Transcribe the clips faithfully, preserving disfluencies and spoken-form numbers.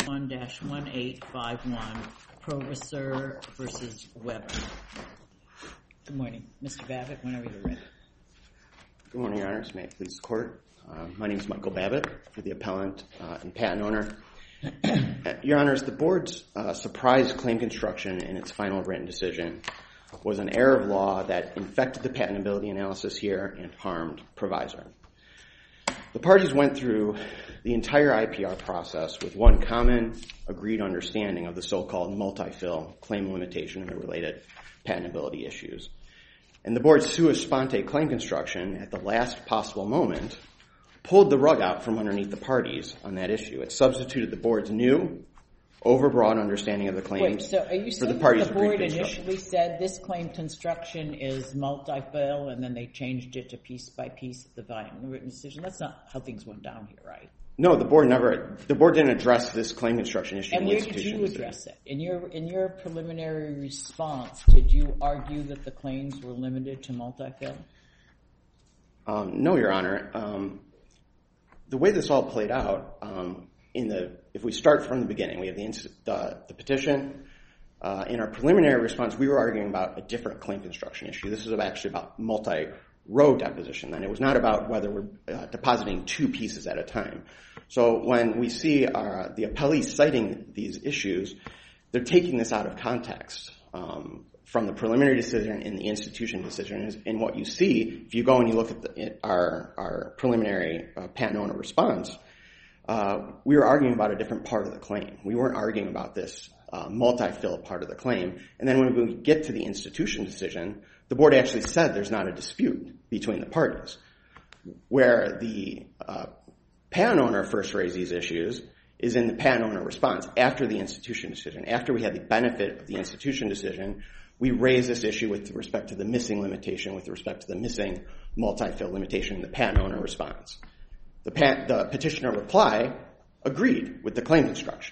one dash one eight five one, Provisor versus Weber. Good morning. Mister Babbitt, whenever you're ready. Good morning, Your Honors. May it please the Court. Uh, my name is Michael Babbitt, for the appellant uh, and patent owner. Your Honors, the Board's uh, surprise claim construction in its final written decision was an error of law that infected the patentability analysis here and harmed Provisor. The parties went through the entire I P R process with one common agreed understanding of the so-called multi-fill claim limitation and the related patentability issues. And the Board's sua sponte claim construction at the last possible moment pulled the rug out from underneath the parties on that issue. It substituted the Board's new, overbroad understanding of the claims Wait, so are you for the saying parties' the Board agreed initially said this claim construction is multi-fill and then they changed it to piece by piece of the final written decision? That's not how things went down here, right? No, the Board never, the Board didn't address this claim construction issue. And in the where did institution you decision. address it? In your, in your preliminary response, did you argue that the claims were limited to multi-fill? Um, no, Your Honor. Um, the way this all played out, um, in the, if we start from the beginning, we have the, the, the petition. Uh, in our preliminary response, we were arguing about a different claim construction issue. This is actually about multi-row deposition, and it was not about whether we're uh, depositing two pieces at a time. So when we see our, the appellees citing these issues, they're taking this out of context um, from the preliminary decision and the institution decision. And what you see, if you go and you look at the, our, our preliminary uh, patent owner response, uh, we were arguing about a different part of the claim. We weren't arguing about this uh, multi-fill part of the claim. And then when we get to the institution decision, the Board actually said there's not a dispute between the parties. Where the uh, patent owner first raised these issues is in the patent owner response after the institution decision. After we had the benefit of the institution decision, we raised this issue with respect to the missing limitation, with respect to the missing multi-fill limitation in the patent owner response. The, pat- the petitioner reply agreed with the claim construction.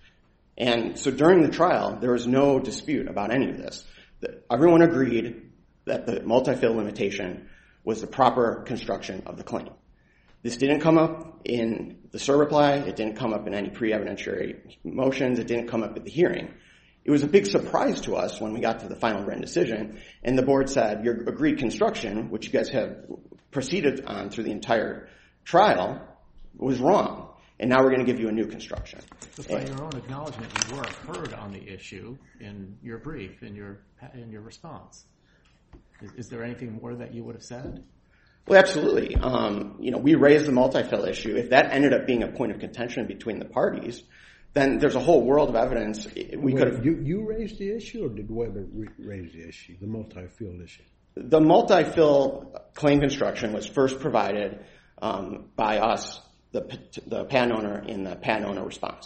And so during the trial, there was no dispute about any of this. The, everyone agreed that the multi-fill limitation was the proper construction of the claim. This didn't come up in the S I R reply. It didn't come up in any pre-evidentiary motions. It didn't come up at the hearing. It was a big surprise to us when we got to the final written decision, and the Board said, your agreed construction, which you guys have proceeded on through the entire trial, was wrong, and now we're going to give you a new construction. Just by your own acknowledgement, you were heard on the issue in your brief, in your in your response. Is, is there anything more that you would have said? Well, absolutely. Um, you know, we raised the multi-fill issue. If that ended up being a point of contention between the parties, then there's a whole world of evidence. We could have. You, you raised the issue, or did Weber re- raise the issue, the multi-fill issue? The multi-fill claim construction was first provided um, by us, the, the patent owner, in the patent owner response.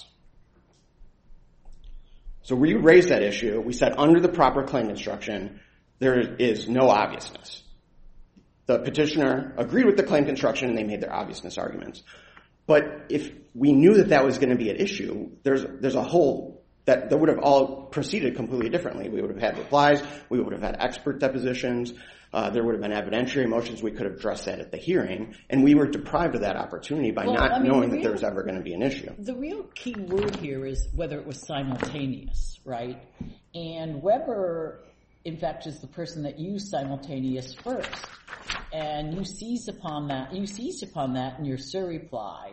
So we raised that issue. We said under the proper claim construction, there is no obviousness. The petitioner agreed with the claim construction, and they made their obviousness arguments. But if we knew that that was going to be an issue, there's there's a whole that, that would have all proceeded completely differently. We would have had replies. We would have had expert depositions. Uh, there would have been evidentiary motions. We could have addressed that at the hearing. And we were deprived of that opportunity by well, not I mean, knowing the that real, there was ever going to be an issue. The real key word here is whether it was simultaneous, right? And Weber, in fact, is the person that used simultaneous first. And you seized upon that. You seized upon that in your S I R reply,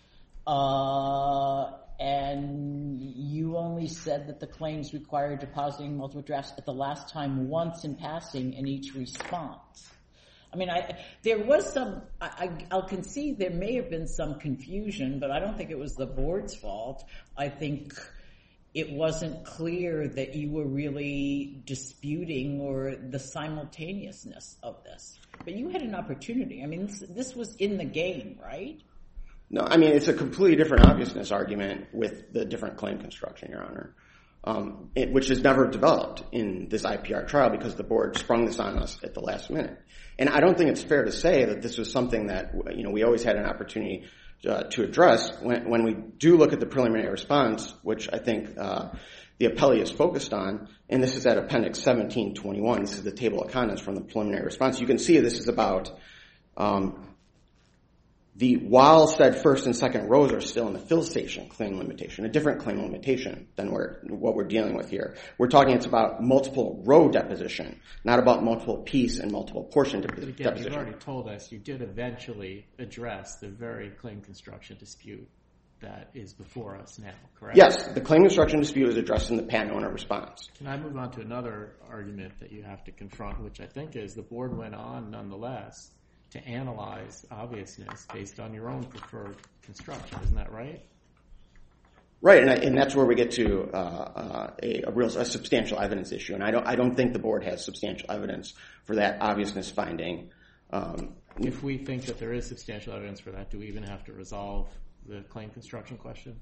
uh, and you only said that the claims required depositing multiple drafts at the last time once in passing in each response. I mean, I, there was some. I, I, I'll concede there may have been some confusion, but I don't think it was the Board's fault. I think it wasn't clear that you were really disputing or the simultaneousness of this. But you had an opportunity. I mean, this, this was in the game, right? No, I mean, it's a completely different obviousness argument with the different claim construction, Your Honor, um, it, which is never developed in this I P R trial because the Board sprung this on us at the last minute. And I don't think it's fair to say that this was something that, you know, we always had an opportunity uh, to address. When, when we do look at the preliminary response, which I think uh, the appellee is focused on, and this is at Appendix seventeen twenty-one. This is the table of contents from the preliminary response. You can see this is about um, the while said first and second rows are still in the fill station claim limitation, a different claim limitation than we're, what we're dealing with here. We're talking it's about multiple row deposition, not about multiple piece and multiple portion de- but again, deposition. You've already told us you did eventually address the very claim construction dispute that is before us now, correct? Yes, the claim construction dispute is addressed in the patent owner response. Can I move on to another argument that you have to confront, which I think is the board went on nonetheless to analyze obviousness based on your own preferred construction. Isn't that right? Right, and, I, and that's where we get to uh, uh, a, a real a substantial evidence issue. And I don't I don't think the board has substantial evidence for that obviousness finding. Um, if we think that there is substantial evidence for that, do we even have to resolve the claim construction question?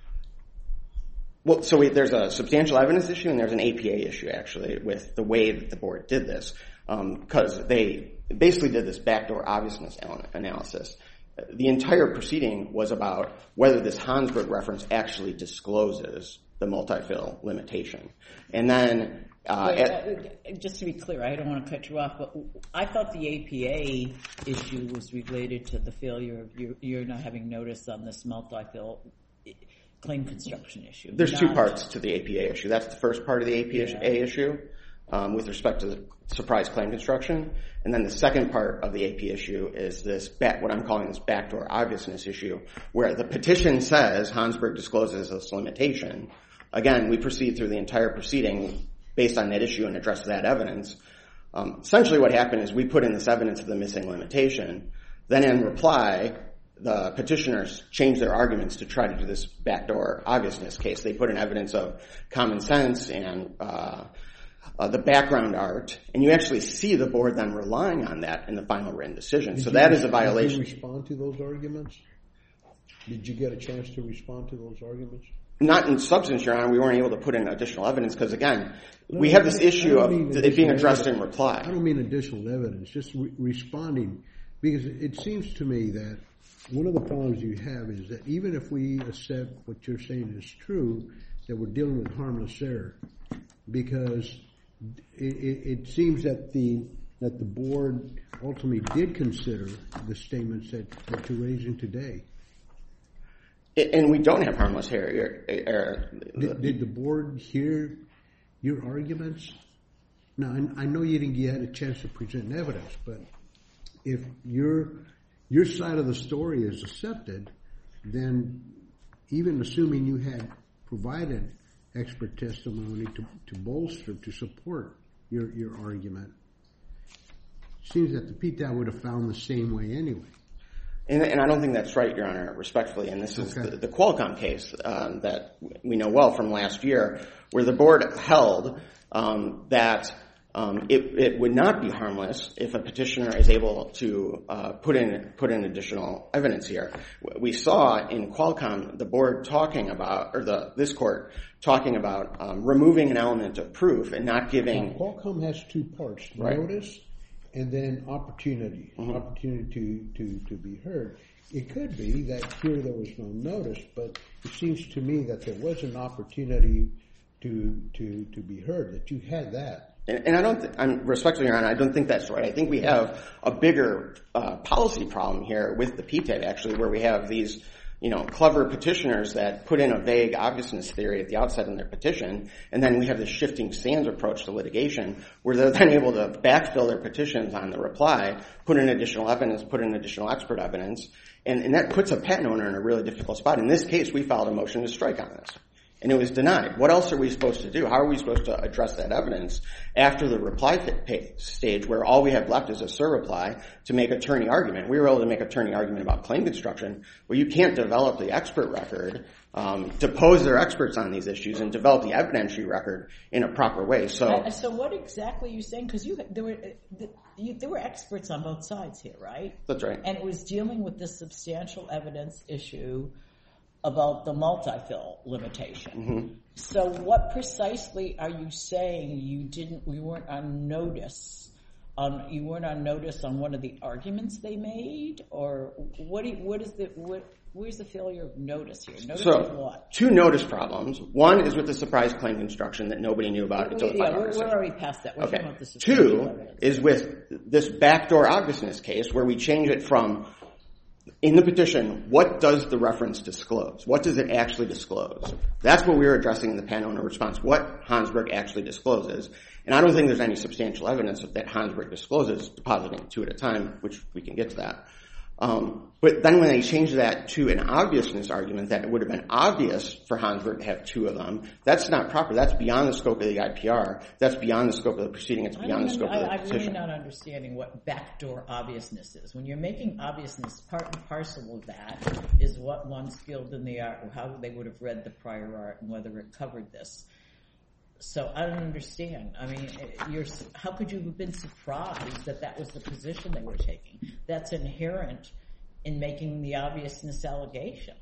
Well, so we, there's a substantial evidence issue and there's an A P A issue, actually, with the way that the board did this, because um, they basically did this backdoor obviousness analysis. The entire proceeding was about whether this Hansberg reference actually discloses the multi-fill limitation. And then... Uh, Wait, uh, just to be clear, I don't want to cut you off, but I thought the A P A issue was related to the failure of you, you're not having notice on this multi-fill claim construction issue. There's not, two parts to the A P A issue. That's the first part of the A P A yeah. issue um, with respect to the surprise claim construction. And then the second part of the A P issue is this back, what I'm calling this backdoor obviousness issue, where the petition says Hansberg discloses this limitation. Again, we proceed through the entire proceeding based on that issue and address that evidence. Um, essentially what happened is we put in this evidence of the missing limitation. Then in reply, the petitioners changed their arguments to try to do this backdoor obviousness case. They put in evidence of common sense and uh, uh, the background art, and you actually see the board then relying on that in the final written decision. Did so you, that is a violation. Did you respond to those arguments? Did you get a chance to respond to those arguments? Not in substance, Your Honor. We weren't able to put in additional evidence because, again, no, we have this issue of it being addressed in reply. I don't mean additional evidence, just re- responding, because it seems to me that one of the problems you have is that even if we accept what you're saying is true, that we're dealing with harmless error, because it, it, it seems that the that the board ultimately did consider the statements that, that you're raising today. And we don't have harmless error. Did, did the board hear your arguments? Now, I, I know you didn't get a chance to present evidence, but if your your side of the story is accepted, then even assuming you had provided expert testimony to, to bolster, to support your, your argument, it seems that the P T A B would have found the same way anyway. And, and I don't think that's right, Your Honor, respectfully. And this is okay. the, the Qualcomm case um, that we know well from last year, where the board held um, that um, it, it would not be harmless if a petitioner is able to uh, put in put in additional evidence here. We saw in Qualcomm the board talking about, or the this court talking about um, removing an element of proof and not giving. Now, Qualcomm has two parts: right. notice. And then opportunity, mm-hmm. opportunity to, to, to be heard. It could be that here there was no notice, but it seems to me that there was an opportunity to to, to be heard, that you had that. And, and I don't, th- I'm respectfully, Your Honor, I don't think that's right. I think we have a bigger uh, policy problem here with the P T A B, actually, where we have these, you know, clever petitioners that put in a vague obviousness theory at the outset in their petition, and then we have this shifting sands approach to litigation, where they're then able to backfill their petitions on the reply, put in additional evidence, put in additional expert evidence, and, and that puts a patent owner in a really difficult spot. In this case, we filed a motion to strike on this, and it was denied. What else are we supposed to do? How are we supposed to address that evidence after the reply stage, where all we have left is a surreply to make attorney argument? We were able to make attorney argument about claim construction, where you can't develop the expert record, um, depose their experts on these issues, and develop the evidentiary record in a proper way. So, uh, so what exactly are you saying? Because you there were uh, you, there were experts on both sides here, right? That's right. And it was dealing with this substantial evidence issue about the multi-fill limitation. Mm-hmm. So what precisely are you saying you didn't, you weren't on notice on, you weren't on notice on one of the arguments they made? Or what do you, what is the, what, where's the failure of notice here? Notice so, of what? Two notice problems. One is with the surprise claim construction that nobody knew about until the yeah, final we're, decision. we're already past that. We're okay. talking about the substantial Two evidence. is with this backdoor obviousness case, where we change it from in the petition, what does the reference disclose? What does it actually disclose? That's what we were addressing in the patent owner response, what Hansberg actually discloses. And I don't think there's any substantial evidence that Hansberg discloses depositing two at a time, which we can get to that. Um, but then when they changed that to an obviousness argument, that it would have been obvious for Hansberg to have two of them, that's not proper. That's beyond the scope of the I P R. That's beyond the scope of the proceeding. It's beyond the scope I, of the I'm petition. really not understanding what backdoor obviousness is. When you're making obviousness, part and parcel of that is what one skilled in the art, or how they would have read the prior art and whether it covered this. So I don't understand. I mean, you're, how could you have been surprised that that was the position they were taking? That's inherent in making the obviousness allegation.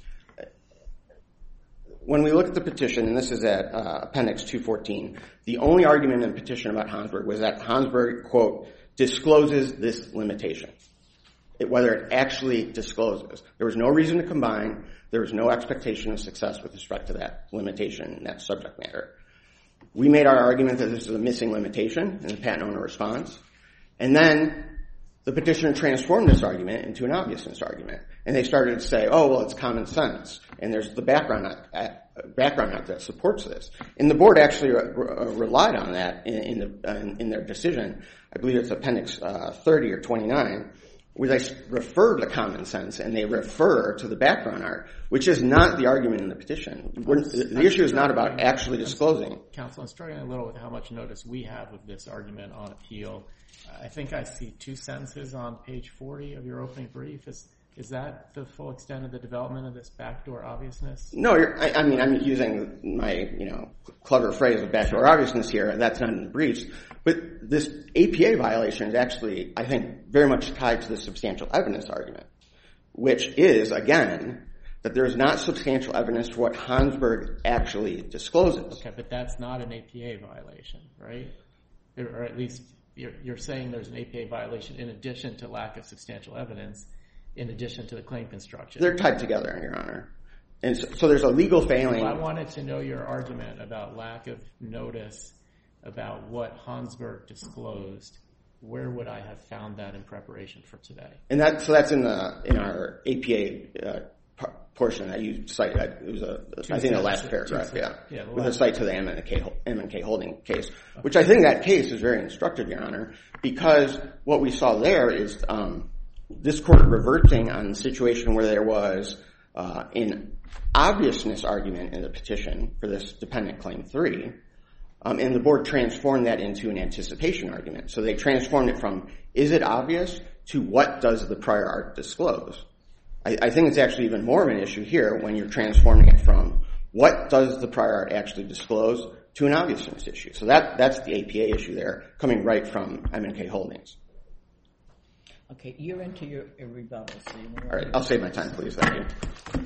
When we look at the petition, and this is at uh, Appendix two fourteen, the only argument in the petition about Hansberg was that Hansberg, quote, discloses this limitation, it, whether it actually discloses. There was no reason to combine. There was no expectation of success with respect to that limitation and that subject matter. We made our argument that this is a missing limitation in the patent owner response. And then the petitioner transformed this argument into an obviousness argument. And they started to say, oh, well, it's common sense. And there's the background act, background act that supports this. And the board actually re- re- relied on that in, in, the, in, in their decision. I believe it's Appendix uh, thirty or twenty-nine, where they refer to common sense and they refer to the background art, which is not the argument in the petition. We're, the the issue is not about actually disclosing. Counsel, I'm struggling a little with how much notice we have of this argument on appeal. I think I see two sentences on page forty of your opening brief. Is is that the full extent of the development of this backdoor obviousness? No, you're, I, I mean, I'm using my, you know, clever phrase of backdoor obviousness here. That's not in the briefs. But this A P A violation is actually, I think, very much tied to the substantial evidence argument, which is, again, that there is not substantial evidence for what Hansberg actually discloses. Okay, but that's not an A P A violation, right? Or at least you're, you're saying there's an A P A violation in addition to lack of substantial evidence, in addition to the claim construction. They're tied together, Your Honor. And so, so there's a legal failing. Well, I wanted to know your argument about lack of notice about what Hansberg disclosed. Where would I have found that in preparation for today? And that, so that's in the in our A P A uh, p- portion that you cited. It was a, I think the last paragraph, yeah, yeah with a cite to the M and K M and K Holding case, okay. Which I think that case is very instructive, Your Honor, because what we saw there is um, this court reverting on the situation where there was uh, an obviousness argument in the petition for this dependent claim three. Um, and the board transformed that into an anticipation argument. So they transformed it from, is it obvious, to what does the prior art disclose? I, I think it's actually even more of an issue here when you're transforming it from, what does the prior art actually disclose, to an obviousness issue. So that that's the A P A issue there, coming right from M and K Holdings. Okay, you're into your, your rebuttal. So you All right, I'll save my time, please. Thank you.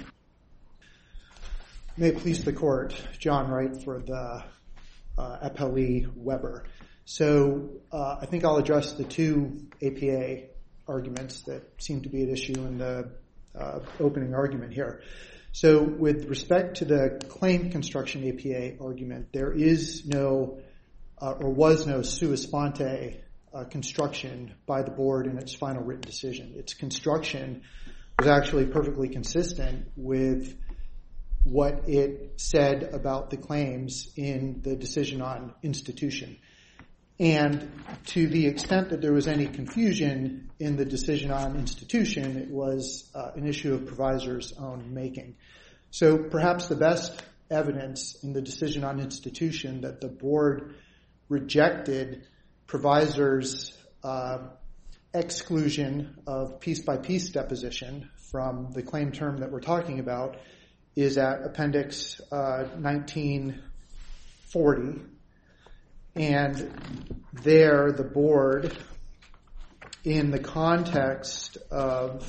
May it please the court, John Wright for the Uh, appellee Weber. So uh, I think I'll address the two A P A arguments that seem to be at issue in the uh, opening argument here. So with respect to the claim construction A P A argument, there is no uh, or was no sua sponte uh, construction by the board in its final written decision. Its construction was actually perfectly consistent with what it said about the claims in the decision on institution. And to the extent that there was any confusion in the decision on institution, it was uh, an issue of provisor's own making. So perhaps the best evidence in the decision on institution that the board rejected provisor's uh, exclusion of piece-by-piece deposition from the claim term that we're talking about is at Appendix uh, nineteen forty. And there the board, in the context of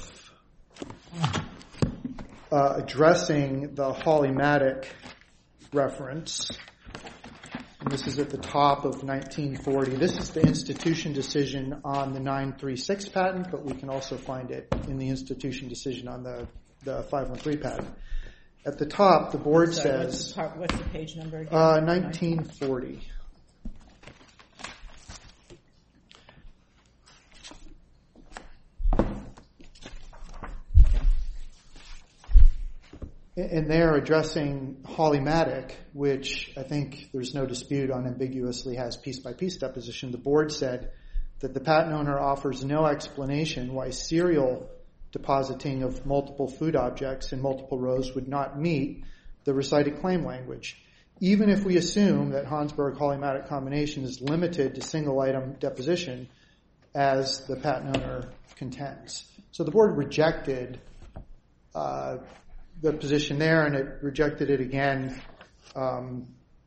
uh, addressing the Holly-Matic reference, and this is at the top of nineteen forty. This is the institution decision on the nine three six patent, but we can also find it in the institution decision on the, the five one three patent. At the top, the board Sorry, says... What's the, part, what's the page number again? Uh, nineteen forty. And they're addressing Hollymatic, which I think there's no dispute unambiguously has piece-by-piece deposition. The board said that the patent owner offers no explanation why serial depositing of multiple food objects in multiple rows would not meet the recited claim language, even if we assume that Hansberg-Hollymatic combination is limited to single-item deposition, as the patent owner contends. So the board rejected uh, the position there, and it rejected it again um,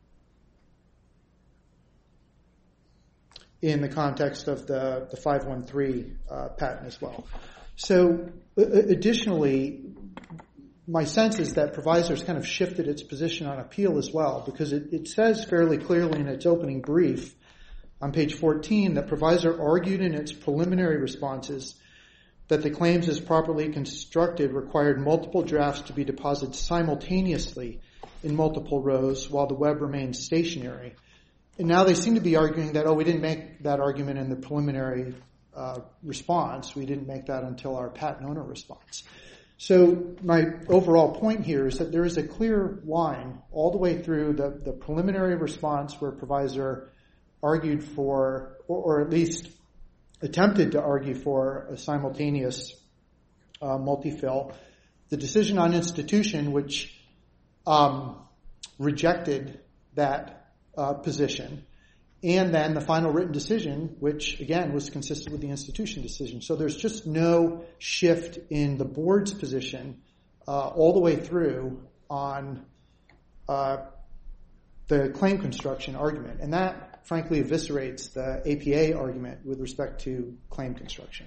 in the context of the, the five one three uh, patent as well. So uh, additionally, my sense is that Provisor's kind of shifted its position on appeal as well, because it, it says fairly clearly in its opening brief on page fourteen that Provisor argued in its preliminary responses that the claims as properly constructed required multiple drafts to be deposited simultaneously in multiple rows while the web remained stationary. And now they seem to be arguing that, oh, we didn't make that argument in the preliminary uh, response. We didn't make that until our patent owner response. So my overall point here is that there is a clear line all the way through the, the preliminary response where Provisor argued for, or, or at least attempted to argue for a simultaneous uh, multi-fill. The decision on institution, which um, rejected that uh, position, and then the final written decision, which again was consistent with the institution decision. So there's just no shift in the board's position uh, all the way through on uh, the claim construction argument, and that frankly eviscerates the A P A argument with respect to claim construction.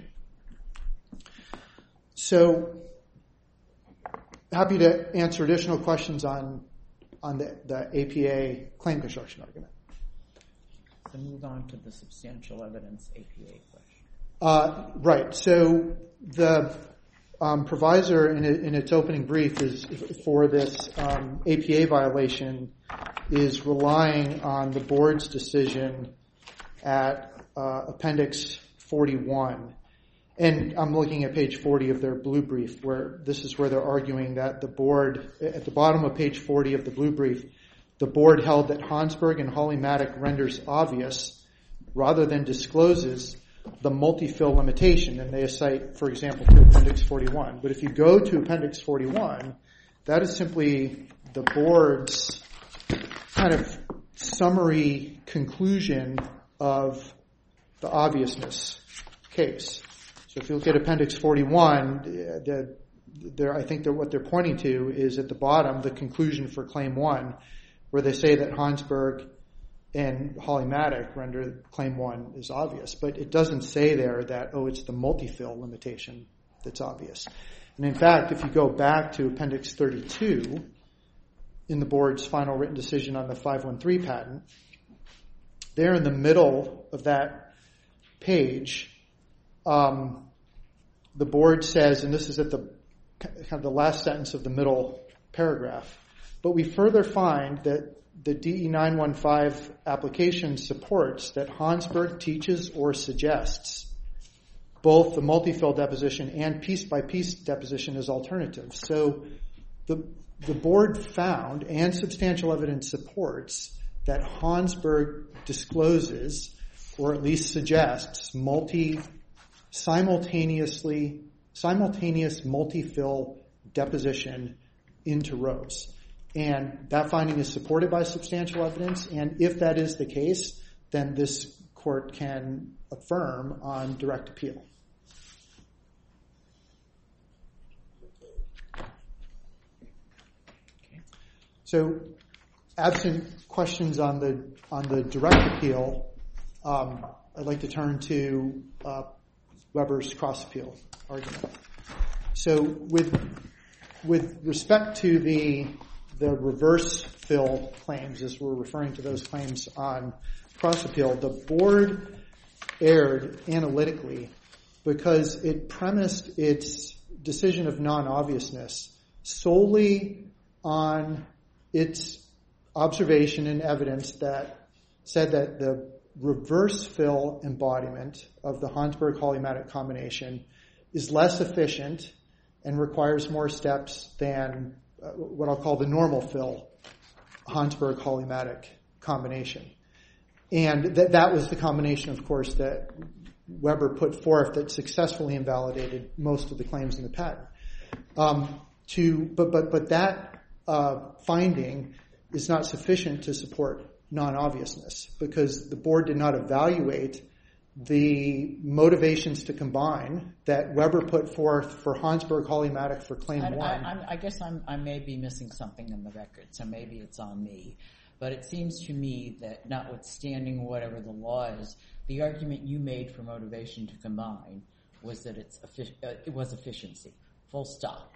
So happy to answer additional questions on on the, the A P A claim construction argument. So move on to the substantial evidence A P A question. Uh, right. So the um, Provisor in, in its opening brief is for this um, A P A violation is relying on the board's decision at uh, Appendix forty-one. And I'm looking at page forty of their blue brief, where this is where they're arguing that the board, at the bottom of page forty of the blue brief, the board held that Hansberg and Hollymatic renders obvious rather than discloses the multi-fill limitation. And they cite, for example, to Appendix forty-one. But if you go to Appendix forty-one, that is simply the board's kind of summary conclusion of the obviousness case. So if you look at Appendix forty-one, the, the, I think that what they're pointing to is at the bottom, the conclusion for Claim one, where they say that Hansberg and Hollymatic render Claim one is obvious. But it doesn't say there that, oh, it's the multi-fill limitation that's obvious. And in fact, if you go back to Appendix thirty-two, in the board's final written decision on the five one three patent, there in the middle of that page, um, the board says, and this is at the kind of the last sentence of the middle paragraph, but we further find that the D E nine one five application supports that Hansberg teaches or suggests both the multi-fill deposition and piece-by-piece deposition as alternatives. So the The board found, and substantial evidence supports, that Hansberg discloses, or at least suggests, multi, simultaneously, simultaneous multi-fill deposition into rows. And that finding is supported by substantial evidence, and if that is the case, then this court can affirm on direct appeal. So, absent questions on the on the direct appeal, um, I'd like to turn to uh, Weber's cross appeal argument. So, with with respect to the the reverse fill claims, as we're referring to those claims on cross appeal, the board erred analytically because it premised its decision of non-obviousness solely on its observation and evidence that said that the reverse fill embodiment of the Hansberg-Hollymatic combination is less efficient and requires more steps than what I'll call the normal fill Hansberg-Holley-Matic combination. And that that was the combination, of course, that Weber put forth that successfully invalidated most of the claims in the patent. Um, to but but but that uh, finding is not sufficient to support non-obviousness because the board did not evaluate the motivations to combine that Weber put forth for Hansberg-Holley-Matic for claim I, one. I, I guess I'm, I may be missing something in the record, so maybe it's on me. But it seems to me that notwithstanding whatever the law is, the argument you made for motivation to combine was that it's uh, it was efficiency, full stop.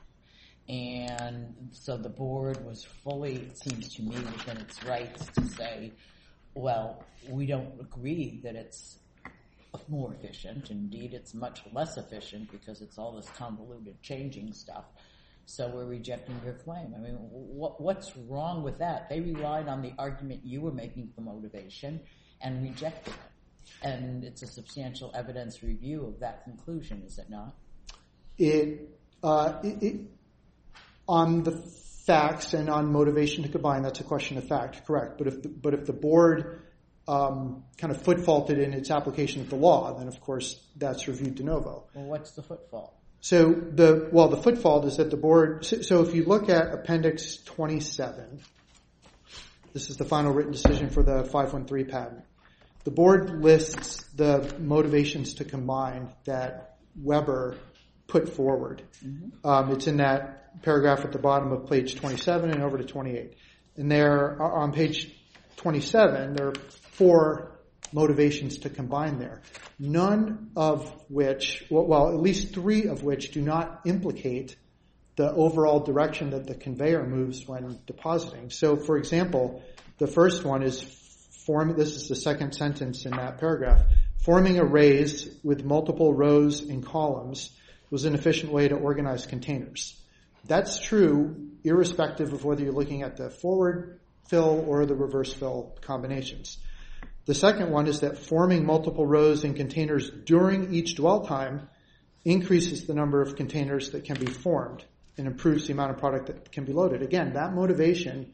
And so the board was fully, it seems to me, within its rights to say, well, we don't agree that it's more efficient. Indeed, it's much less efficient because it's all this convoluted changing stuff. So we're rejecting your claim. I mean, what, what's wrong with that? They relied on the argument you were making for motivation and rejected it. And it's a substantial evidence review of that conclusion, is it not? It, uh, it, it on the facts and on motivation to combine, that's a question of fact, correct. But if the, but if the board um, kind of foot faulted in its application of the law, then of course that's reviewed de novo. Well, what's the foot fault? So the well, the foot fault is that the board. So, so if you look at Appendix twenty-seven, this is the final written decision for the five one three patent. The board lists the motivations to combine that Weber put forward. Mm-hmm. Um, it's in that paragraph at the bottom of page twenty-seven and over to twenty-eight. And there, on page twenty-seven, there are four motivations to combine there. None of which, well, at least three of which do not implicate the overall direction that the conveyor moves when depositing. So, for example, the first one is form. This is the second sentence in that paragraph. Forming arrays with multiple rows and columns was an efficient way to organize containers. That's true irrespective of whether you're looking at the forward fill or the reverse fill combinations. The second one is that forming multiple rows and containers during each dwell time increases the number of containers that can be formed and improves the amount of product that can be loaded. Again, that motivation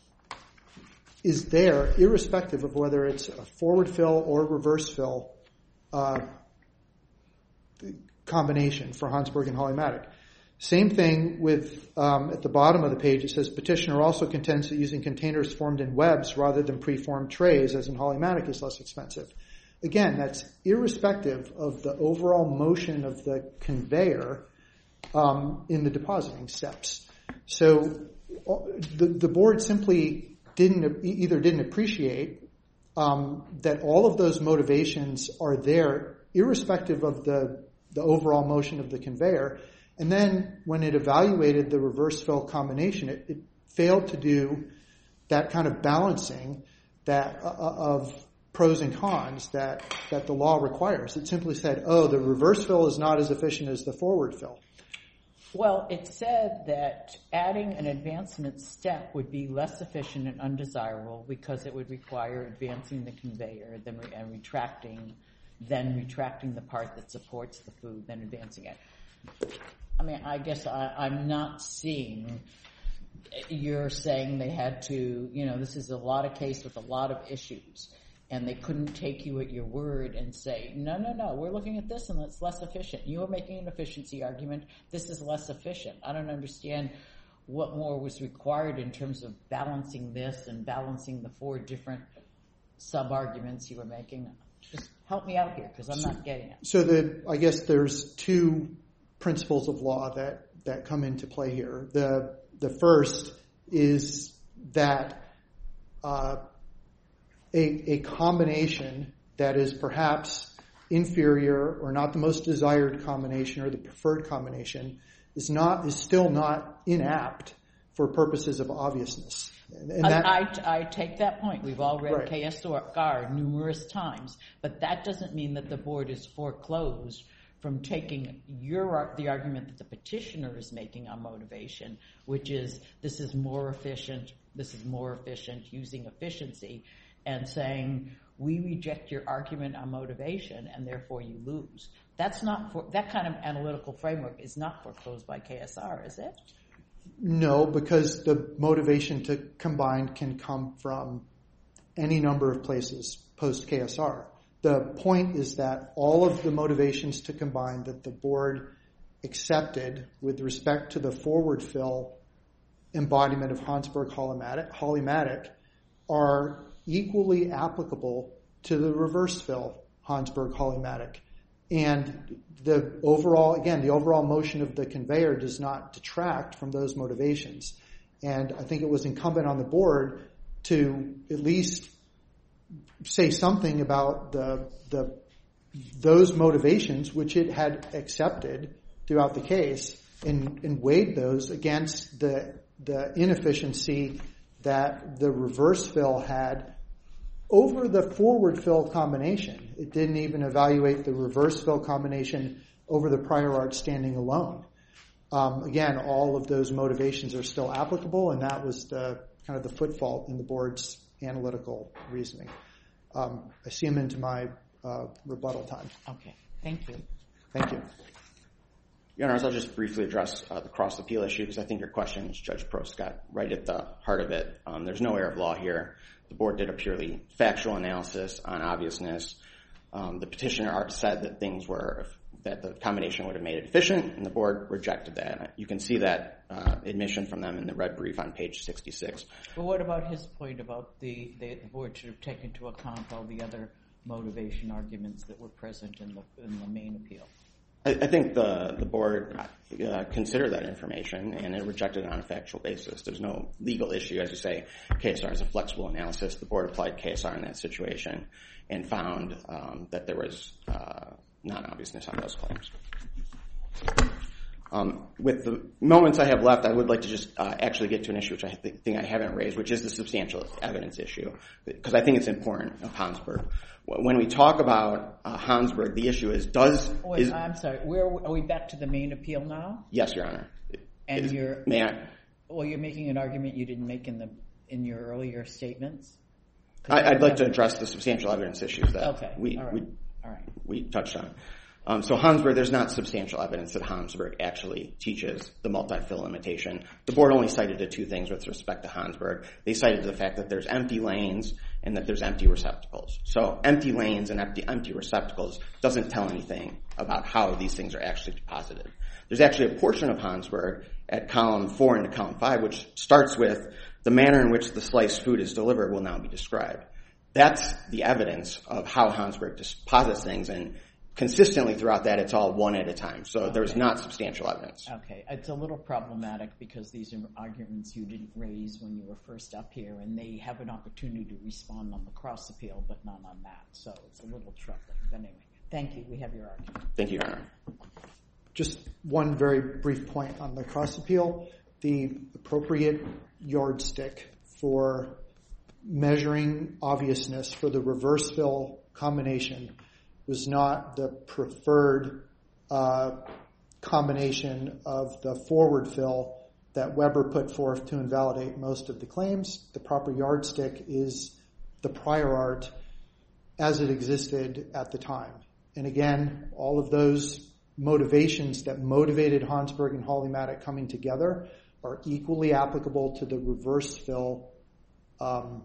is there irrespective of whether it's a forward fill or reverse fill uh, combination for Hansberg and Holley-Matic. Same thing with, um, at the bottom of the page, it says, petitioner also contends that using containers formed in webs rather than preformed trays, as in Holley-Matic, is less expensive. Again, that's irrespective of the overall motion of the conveyor um, in the depositing steps. So the, the board simply didn't either didn't appreciate um, that all of those motivations are there irrespective of the, the overall motion of the conveyor. And then when it evaluated the reverse fill combination, it, it failed to do that kind of balancing that uh, of pros and cons that, that the law requires. It simply said, oh, the reverse fill is not as efficient as the forward fill. Well, it said that adding an advancement step would be less efficient and undesirable because it would require advancing the conveyor then re- and retracting, then retracting the part that supports the food, then advancing it. I mean, I guess I, I'm not seeing, you're saying they had to, you know, this is a lot of case with a lot of issues, and they couldn't take you at your word and say, no, no, no, we're looking at this and it's less efficient. You are making an efficiency argument. This is less efficient. I don't understand what more was required in terms of balancing this and balancing the four different sub-arguments you were making. Just help me out here because I'm not getting it. So the, I guess there's two principles of law that, that come into play here. The the first is that uh, a, a combination that is perhaps inferior or not the most desired combination or the preferred combination is not is still not inapt for purposes of obviousness. And, and that, I, I, I take that point. We've all read right. K S R numerous times, but that doesn't mean that the board is foreclosed from taking your the argument that the petitioner is making on motivation, which is this is more efficient, this is more efficient using efficiency, and saying we reject your argument on motivation and therefore you lose. That's not for, that kind of analytical framework is not foreclosed by K S R, is it? No, because the motivation to combine can come from any number of places post-K S R. The point is that all of the motivations to combine that the board accepted with respect to the forward fill embodiment of Hansberg-Holleymatic are equally applicable to the reverse fill Hansberg-Holleymatic. And the overall, again, the overall motion of the conveyor does not detract from those motivations. And I think it was incumbent on the board to at least say something about the the those motivations which it had accepted throughout the case and, and weighed those against the the inefficiency that the reverse fill had over the forward fill combination. It didn't even evaluate the reverse fill combination over the prior art standing alone. Um, again, all of those motivations are still applicable, and that was the kind of the foot fault in the board's analytical reasoning. Um, I see I'm into my uh, rebuttal time. Okay, thank you. Thank you. Your Honors, I'll just briefly address uh, the cross-appeal issue because I think your question, Judge Prost, got right at the heart of it. Um, there's no error of law here. The board did a purely factual analysis on obviousness. Um, the petitioner said that things were, that the combination would have made it efficient, and the board rejected that. You can see that uh, admission from them in the red brief on page sixty-six. But what about his point about the, the, the board should have taken into account all the other motivation arguments that were present in the, in the main appeal? I, I think the, the board uh, considered that information, and it rejected it on a factual basis. There's no legal issue. As you say, K S R is a flexible analysis. The board applied K S R in that situation and found um, that there was uh, non-obviousness on those claims. Um, with the moments I have left, I would like to just uh, actually get to an issue which I th- think I haven't raised, which is the substantial evidence issue, because I think it's important of Hansberg. When we talk about uh, Hansberg, the issue is, does... Wait, is, I'm sorry, where are we back to the main appeal now? Yes, Your Honor. And is, you're... May I? Well, you're making an argument you didn't make in the in your earlier statements? I, I'd like to address the substantial evidence issues that okay. we, All right. we, All right. we touched on. Um, so Hansberg, there's not substantial evidence that Hansberg actually teaches the multi-fill limitation. The board only cited the two things with respect to Hansberg. They cited the fact that there's empty lanes and that there's empty receptacles. So empty lanes and empty, empty receptacles doesn't tell anything about how these things are actually deposited. There's actually a portion of Hansberg at column four into column five which starts with the manner in which the sliced food is delivered will now be described. That's the evidence of how Hansberg deposits things, and consistently throughout that, it's all one at a time. So okay. There's not substantial evidence. Okay. It's a little problematic because these are arguments you didn't raise when you were first up here, and they have an opportunity to respond on the cross appeal, but not on that. So it's a little troubling. But anyway, thank you. We have your argument. Thank you, Your Honor. Just one very brief point on the cross appeal. The appropriate yardstick for measuring obviousness for the reverse fill combination was not the preferred uh, combination of the forward fill that Weber put forth to invalidate most of the claims. The proper yardstick is the prior art as it existed at the time. And again, all of those motivations that motivated Hansberg and Holleymatic coming together are equally applicable to the reverse fill um,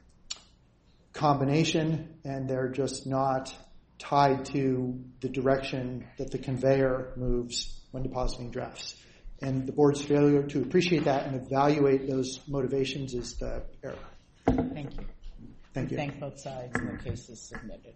combination, and they're just not tied to the direction that the conveyor moves when depositing drafts. And the board's failure to appreciate that and evaluate those motivations is the error. Thank you. Thank you. Thank both sides, and the case is submitted.